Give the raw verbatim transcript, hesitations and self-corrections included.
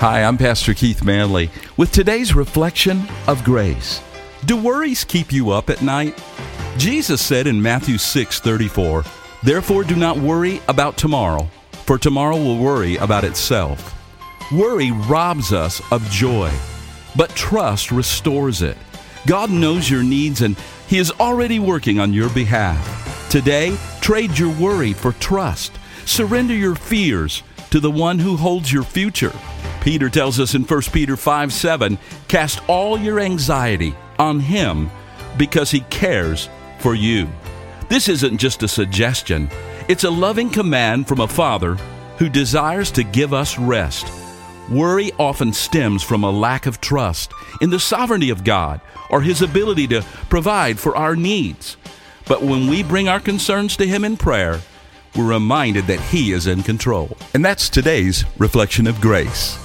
Hi, I'm Pastor Keith Manley with today's reflection of grace. Do worries keep you up at night? Jesus said in Matthew six thirty-four, "Therefore do not worry about tomorrow, for tomorrow will worry about itself." Worry robs us of joy, but trust restores it. God knows your needs and He is already working on your behalf. Today, trade your worry for trust. Surrender your fears to the one who holds your future. Peter tells us in First Peter five seven, "Cast all your anxiety on Him because He cares for you." This isn't just a suggestion. It's a loving command from a Father who desires to give us rest. Worry often stems from a lack of trust in the sovereignty of God or His ability to provide for our needs. But when we bring our concerns to Him in prayer, we're reminded that He is in control. And that's today's Reflection of Grace.